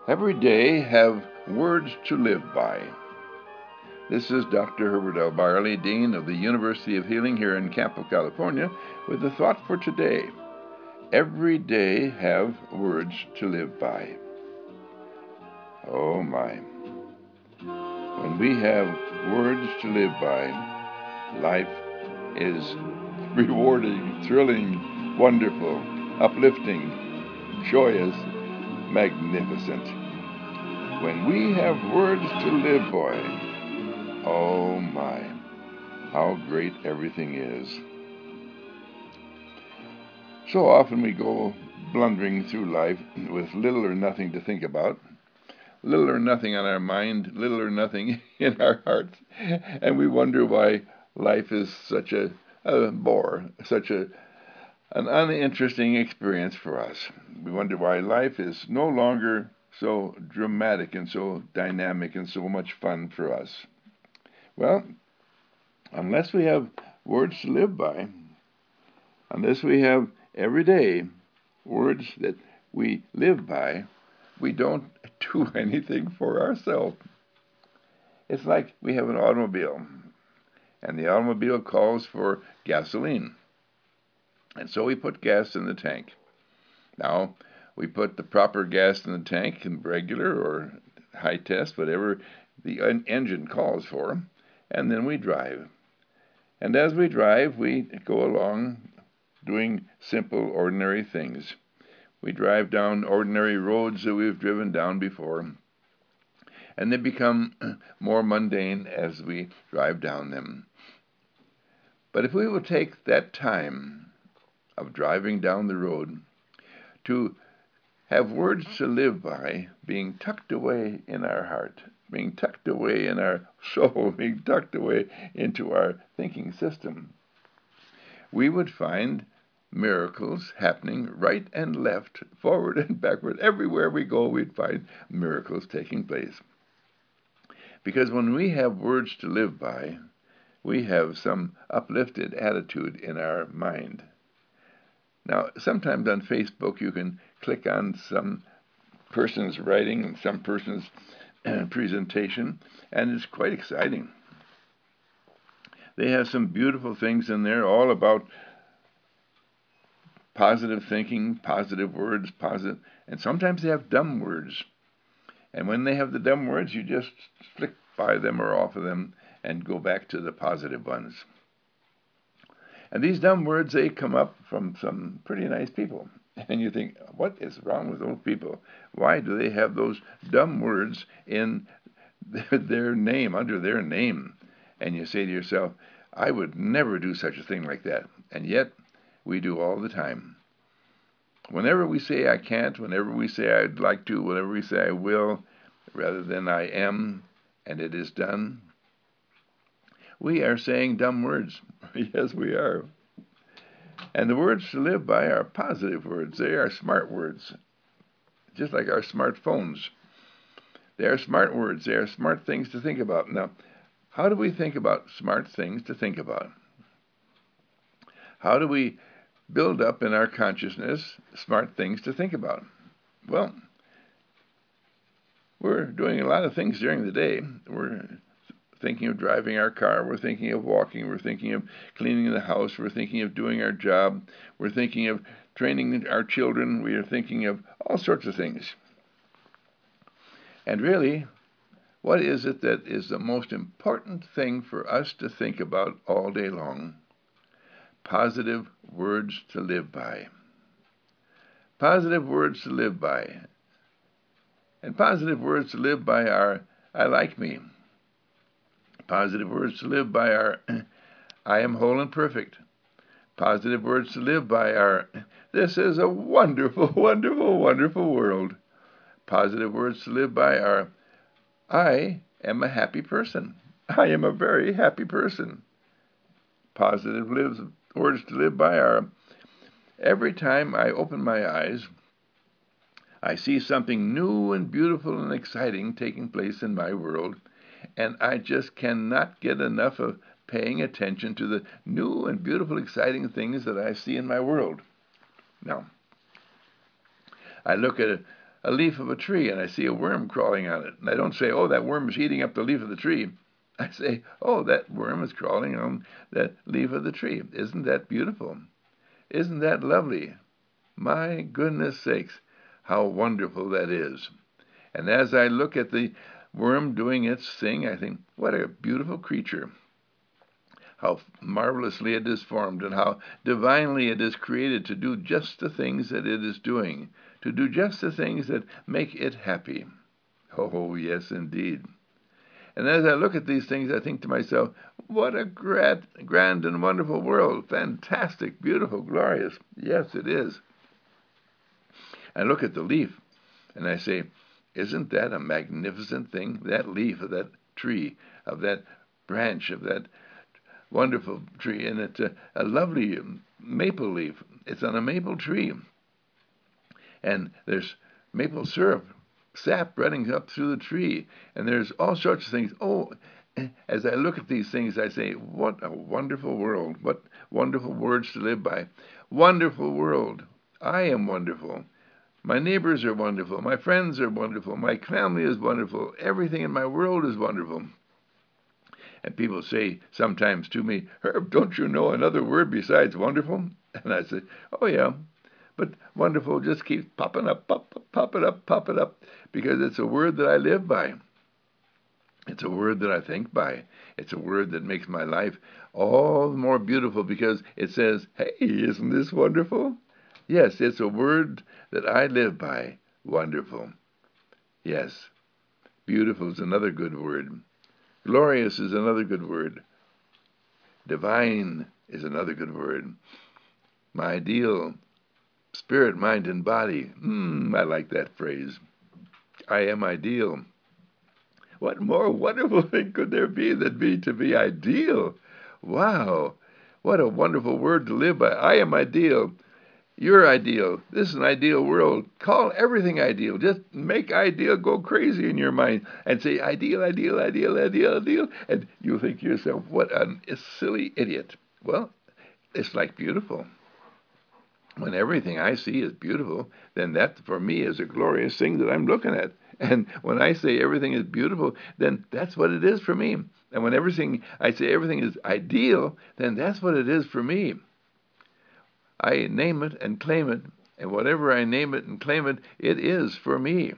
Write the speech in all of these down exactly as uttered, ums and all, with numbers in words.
Every day have words to live by. This is Doctor Herbert L. Barley, Dean of the University of Healing here in Campo, California, with a thought for today. Every day have words to live by. Oh my. When we have words to live by, life is rewarding, thrilling, wonderful, uplifting, joyous, magnificent. When we have words to live by, oh my, how great everything is. So often we go blundering through life with little or nothing to think about, little or nothing on our mind, little or nothing in our hearts, and we wonder why life is such a, a bore, such a an uninteresting experience for us. We wonder why life is no longer so dramatic and so dynamic and so much fun for us. Well, unless we have words to live by, unless we have every day words that we live by, we don't do anything for ourselves. It's like we have an automobile, and the automobile calls for gasoline. And so we put gas in the tank. Now, we put the proper gas in the tank, in regular or high test, whatever the engine calls for, and then we drive. And as we drive, we go along doing simple, ordinary things. We drive down ordinary roads that we've driven down before, and they become more mundane as we drive down them. But if we will take that time of driving down the road to have words to live by being tucked away in our heart, being tucked away in our soul, being tucked away into our thinking system, we would find miracles happening right and left, forward and backward. Everywhere we go, we'd find miracles taking place. Because when we have words to live by, we have some uplifted attitude in our mind. Now, sometimes on Facebook you can click on some person's writing and some person's presentation, and it's quite exciting. They have some beautiful things in there, all about positive thinking, positive words, positive, and sometimes they have dumb words. And when they have the dumb words, you just flick by them or off of them and go back to the positive ones. And these dumb words, they come up from some pretty nice people. And you think, what is wrong with those people? Why do they have those dumb words in their name, under their name? And you say to yourself, I would never do such a thing like that. And yet, we do all the time. Whenever we say I can't, whenever we say I'd like to, whenever we say I will, rather than I am, and it is done, we are saying dumb words. Yes, we are. And the words to live by are positive words. They are smart words, just like our smartphones. They are smart words. They are smart things to think about. Now, how do we think about smart things to think about? How do we build up in our consciousness smart things to think about? Well, we're doing a lot of things during the day. We're thinking of driving our car, we're thinking of walking, we're thinking of cleaning the house, we're thinking of doing our job, we're thinking of training our children, we are thinking of all sorts of things. And really, what is it that is the most important thing for us to think about all day long? Positive words to live by. Positive words to live by. And positive words to live by are, I like me. Positive words to live by are, I am whole and perfect. Positive words to live by are, this is a wonderful, wonderful, wonderful world. Positive words to live by are, I am a happy person. I am a very happy person. Positive lives, words to live by are, every time I open my eyes, I see something new and beautiful and exciting taking place in my world, and I just cannot get enough of paying attention to the new and beautiful, exciting things that I see in my world. Now, I look at a leaf of a tree and I see a worm crawling on it. And I don't say, oh, that worm is eating up the leaf of the tree. I say, oh, that worm is crawling on that leaf of the tree. Isn't that beautiful? Isn't that lovely? My goodness sakes, how wonderful that is. And as I look at the worm doing its thing, I think, what a beautiful creature. How marvelously it is formed and how divinely it is created to do just the things that it is doing, to do just the things that make it happy. Oh, yes, indeed. And as I look at these things, I think to myself, what a grand, grand and wonderful world. Fantastic, beautiful, glorious. Yes, it is. I look at the leaf and I say, isn't that a magnificent thing? That leaf of that tree, of that branch, of that wonderful tree. And it's a, a lovely maple leaf. It's on a maple tree. And there's maple syrup, sap running up through the tree. And there's all sorts of things. Oh, as I look at these things, I say, what a wonderful world. What wonderful words to live by. Wonderful world. I am wonderful. My neighbors are wonderful. My friends are wonderful. My family is wonderful. Everything in my world is wonderful. And people say sometimes to me, Herb, don't you know another word besides wonderful? And I say, oh, yeah. But wonderful just keeps popping up, pop, popping up, popping up, because it's a word that I live by. It's a word that I think by. It's a word that makes my life all the more beautiful because it says, hey, isn't this wonderful? Yes, it's a word that I live by. Wonderful. Yes. Beautiful is another good word. Glorious is another good word. Divine is another good word. My ideal, spirit, mind, and body. Hmm, I like that phrase. I am ideal. What more wonderful thing could there be than be to be ideal? Wow. What a wonderful word to live by. I am ideal. You're ideal. This is an ideal world. Call everything ideal. Just make ideal go crazy in your mind and say ideal, ideal, ideal, ideal, ideal. And you'll think to yourself, what a silly idiot. Well, it's like beautiful. When everything I see is beautiful, then that for me is a glorious thing that I'm looking at. And when I say everything is beautiful, then that's what it is for me. And when everything I say everything is ideal, then that's what it is for me. I name it and claim it, and whatever I name it and claim it, it is for me.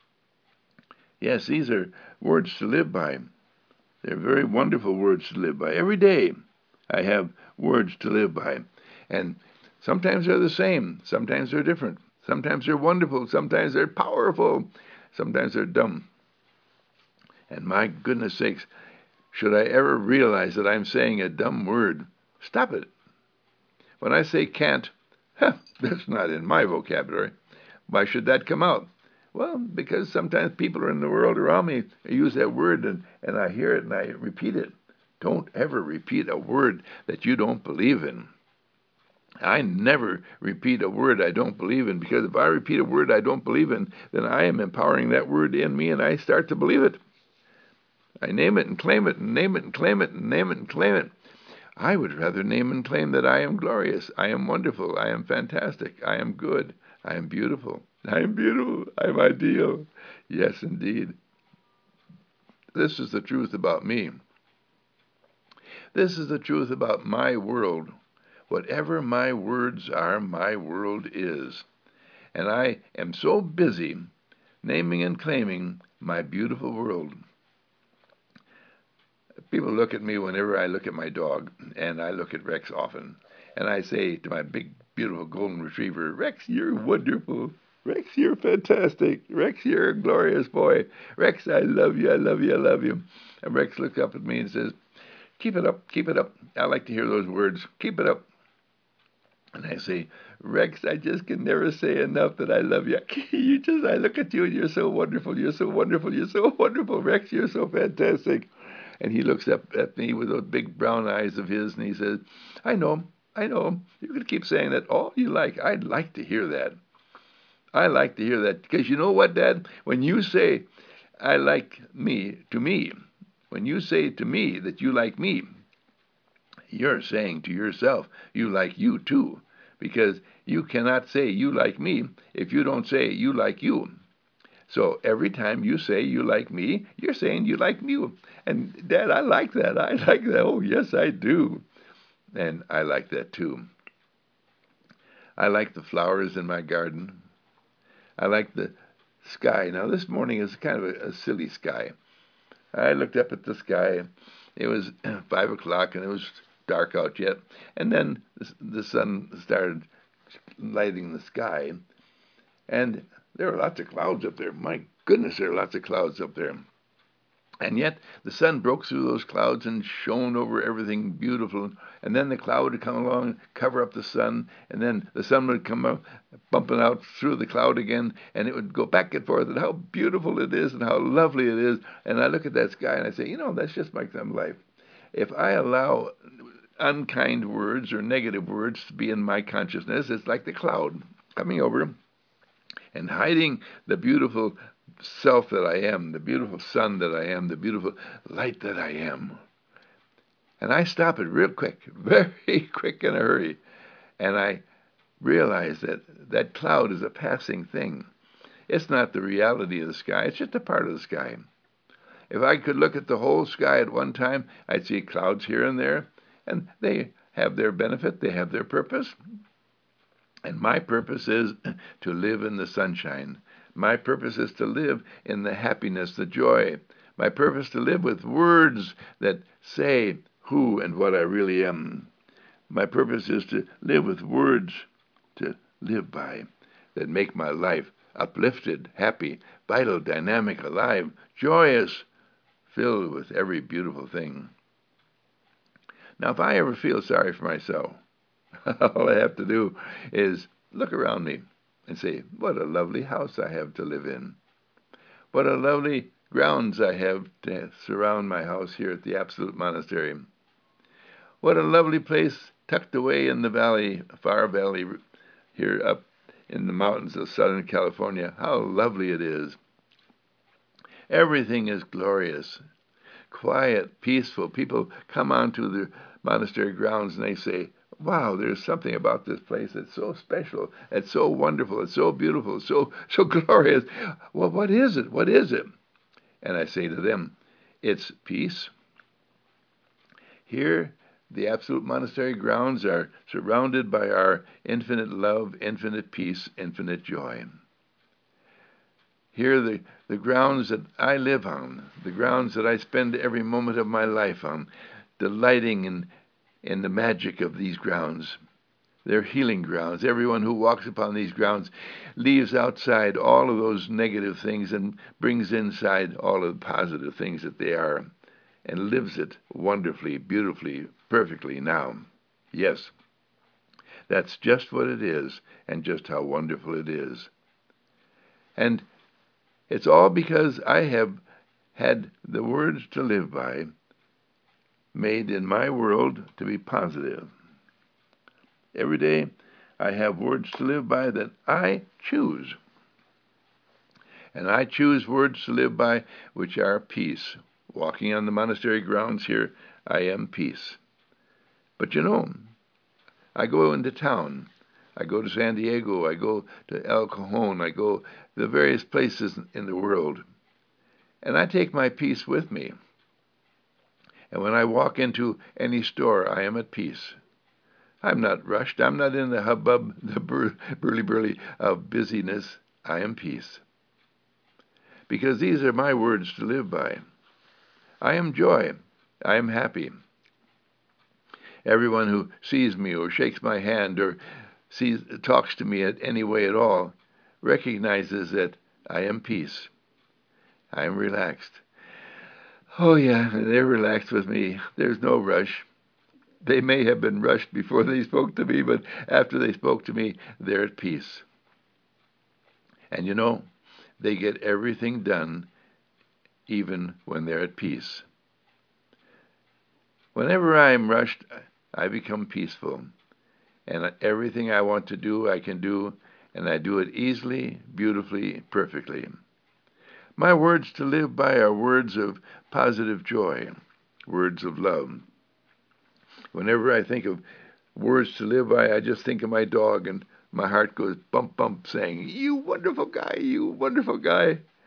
Yes, these are words to live by. They're very wonderful words to live by. Every day I have words to live by. And sometimes they're the same. Sometimes they're different. Sometimes they're wonderful. Sometimes they're powerful. Sometimes they're dumb. And my goodness sakes, should I ever realize that I'm saying a dumb word, stop it. When I say can't, huh, that's not in my vocabulary. Why should that come out? Well, because sometimes people are in the world around me use that word and, and I hear it and I repeat it. Don't ever repeat a word that you don't believe in. I never repeat a word I don't believe in, because if I repeat a word I don't believe in, then I am empowering that word in me and I start to believe it. I name it and claim it and name it and claim it and name it and claim it. I would rather name and claim that I am glorious, I am wonderful, I am fantastic, I am good, I am beautiful, I am beautiful, I am ideal. Yes, indeed. This is the truth about me. This is the truth about my world. Whatever my words are, my world is. And I am so busy naming and claiming my beautiful world. People look at me whenever I look at my dog, and I look at Rex often, and I say to my big, beautiful golden retriever, Rex, you're wonderful. Rex, you're fantastic. Rex, you're a glorious boy. Rex, I love you, I love you, I love you. And Rex looks up at me and says, keep it up, keep it up. I like to hear those words, keep it up. And I say, Rex, I just can never say enough that I love you. You just, I look at you and you're so wonderful, you're so wonderful, you're so wonderful, Rex, you're so fantastic. And he looks up at me with those big brown eyes of his, and he says, I know, I know. You can keep saying that all you like. I'd like to hear that. I like to hear that. Because you know what, Dad? When you say, I like me, to me, when you say to me that you like me, you're saying to yourself, you like you too. Because you cannot say you like me if you don't say you like you. So every time you say you like me, you're saying you like me. And Dad, I like that. I like that. Oh, yes, I do. And I like that too. I like the flowers in my garden. I like the sky. Now, this morning is kind of a, a silly sky. I looked up at the sky. It was five o'clock and it was dark out yet. And then the, the sun started lighting the sky. And there were lots of clouds up there. My goodness, there are lots of clouds up there. And yet the sun broke through those clouds and shone over everything beautiful. And then the cloud would come along and cover up the sun. And then the sun would come up, bumping out through the cloud again. And it would go back and forth. And how beautiful it is and how lovely it is. And I look at that sky and I say, you know, that's just like some life. If I allow unkind words or negative words to be in my consciousness, it's like the cloud coming over and hiding the beautiful self that I am, the beautiful sun that I am, the beautiful light that I am. And I stop it real quick, very quick in a hurry. And I realize that that cloud is a passing thing. It's not the reality of the sky. It's just a part of the sky. If I could look at the whole sky at one time, I'd see clouds here and there, and they have their benefit, they have their purpose. And my purpose is to live in the sunshine. My purpose is to live in the happiness, the joy. My purpose to live with words that say who and what I really am. My purpose is to live with words to live by that make my life uplifted, happy, vital, dynamic, alive, joyous, filled with every beautiful thing. Now, if I ever feel sorry for myself, all I have to do is look around me and say, what a lovely house I have to live in. What a lovely grounds I have to surround my house here at the Absolute Monastery. What a lovely place tucked away in the valley, far valley here up in the mountains of Southern California. How lovely it is. Everything is glorious, quiet, peaceful. People come onto the monastery grounds and they say, wow, there's something about this place that's so special, it's so wonderful, it's so beautiful, so so glorious. Well, what is it? What is it? And I say to them, it's peace. Here, the Absolute Monastery grounds are surrounded by our infinite love, infinite peace, infinite joy. Here, the, the grounds that I live on, the grounds that I spend every moment of my life on, delighting in in the magic of these grounds. They're healing grounds. Everyone who walks upon these grounds leaves outside all of those negative things and brings inside all of the positive things that they are and lives it wonderfully, beautifully, perfectly now. Yes, that's just what it is and just how wonderful it is. And it's all because I have had the words to live by made in my world to be positive. Every day I have words to live by that I choose. And I choose words to live by which are peace. Walking on the monastery grounds here, I am peace. But you know, I go into town. I go to San Diego. I go to El Cajon. I go to the various places in the world. And I take my peace with me. And when I walk into any store, I am at peace. I'm not rushed. I'm not in the hubbub, the bur- burly-burly of busyness. I am peace. Because these are my words to live by. I am joy. I am happy. Everyone who sees me or shakes my hand or sees, talks to me at any way at all recognizes that I am peace. I am relaxed. Oh, yeah, they're relaxed with me. There's no rush. They may have been rushed before they spoke to me, but after they spoke to me, they're at peace. And you know, they get everything done even when they're at peace. Whenever I am rushed, I become peaceful. And everything I want to do, I can do, and I do it easily, beautifully, perfectly. My words to live by are words of positive joy, words of love. Whenever I think of words to live by, I just think of my dog, and my heart goes bump, bump, saying, you wonderful guy, you wonderful guy.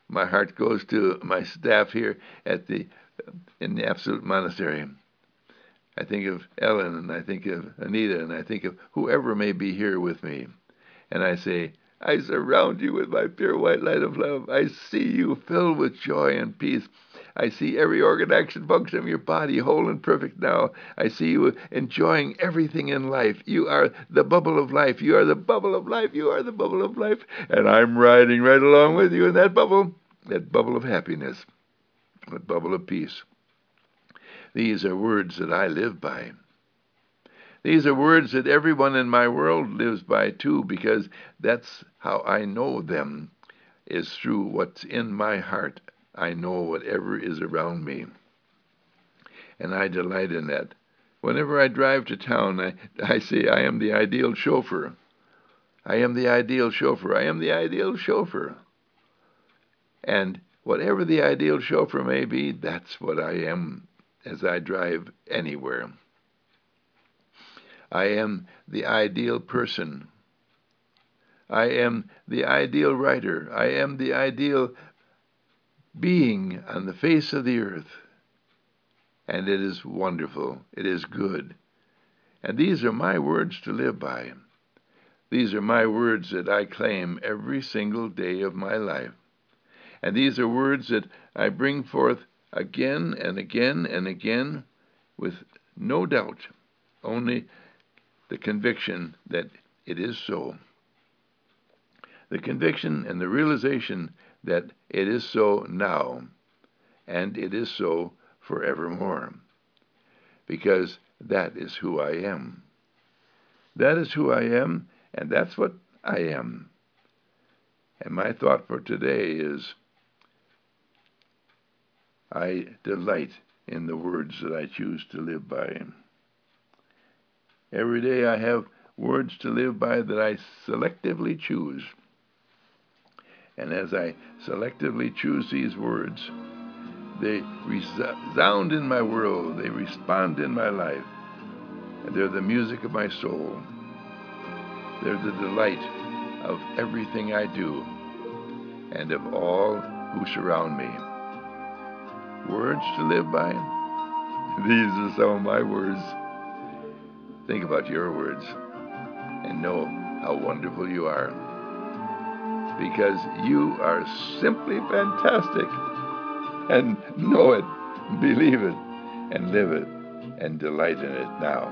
My heart goes to my staff here at the in the Absolute Monastery. I think of Ellen, and I think of Anita, and I think of whoever may be here with me. And I say, I surround you with my pure white light of love. I see you filled with joy and peace. I see every organ, action, function of your body whole and perfect now. I see you enjoying everything in life. You are the bubble of life. You are the bubble of life. You are the bubble of life. And I'm riding right along with you in that bubble, that bubble of happiness, that bubble of peace. These are words that I live by. These are words that everyone in my world lives by too, because that's how I know them, is through what's in my heart. I know whatever is around me, and I delight in that. Whenever I drive to town, I, I say I am the ideal chauffeur. I am the ideal chauffeur. I am the ideal chauffeur. And whatever the ideal chauffeur may be, that's what I am as I drive anywhere. I am the ideal person. I am the ideal writer. I am the ideal being on the face of the earth. And it is wonderful. It is good. And these are my words to live by. These are my words that I claim every single day of my life. And these are words that I bring forth again and again and again with no doubt, only the conviction that it is so. The conviction and the realization that it is so now, and it is so forevermore, because that is who I am. That is who I am, and that's what I am. And my thought for today is, I delight in the words that I choose to live by. Every day I have words to live by that I selectively choose. And as I selectively choose these words, they resound in my world, they respond in my life, and they're the music of my soul. They're the delight of everything I do and of all who surround me. Words to live by? These are some of my words. Think about your words and know how wonderful you are, because you are simply fantastic. And know it, believe it, and live it, and delight in it now.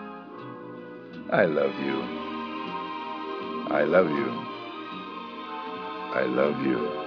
I love you. I love you. I love you.